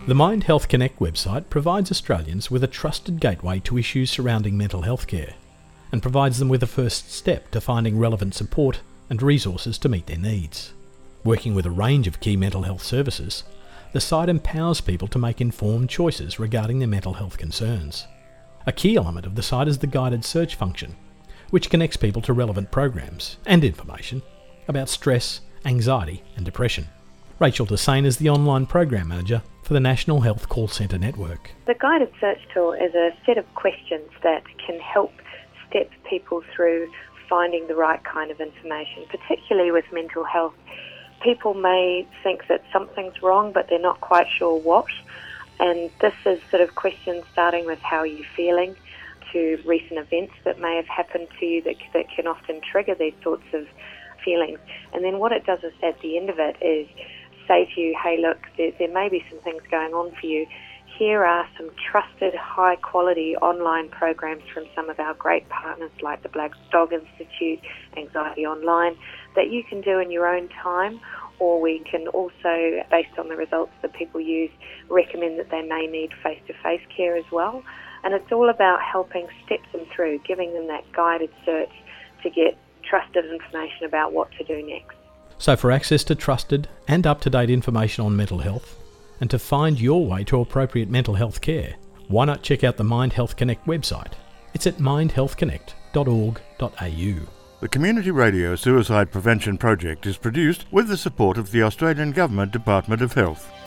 The Mind Health Connect website provides Australians with a trusted gateway to issues surrounding mental health care and provides them with a first step to finding relevant support and resources to meet their needs. Working with a range of key mental health services, the site empowers people to make informed choices regarding their mental health concerns. A key element of the site is the guided search function, which connects people to relevant programs and information about stress, anxiety and depression. Rachel Desane is the online program manager for the National Health Call Centre Network. The guided search tool is a set of questions that can help step people through finding the right kind of information, particularly with mental health. People may think that something's wrong, but they're not quite sure what. And this is sort of questions starting with how you're feeling, to recent events that may have happened to you that can often trigger these sorts of feelings. And then what it does is, at the end of it, is say to you, hey, look, there may be some things going on for you. Here are some trusted, high-quality online programs from some of our great partners like the Black Dog Institute, Anxiety Online, that you can do in your own time, or we can also, based on the results that people use, recommend that they may need face-to-face care as well. And it's all about helping step them through, giving them that guided search to get trusted information about what to do next. So for access to trusted and up-to-date information on mental health, and to find your way to appropriate mental health care, why not check out the Mind Health Connect website? It's at mindhealthconnect.org.au. The Community Radio Suicide Prevention Project is produced with the support of the Australian Government Department of Health.